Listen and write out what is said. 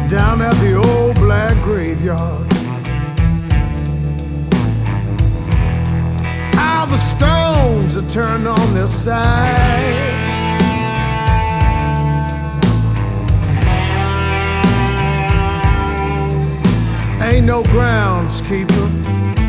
down at the old black graveyard. How the stones are turned on their side. Ain't no groundskeeper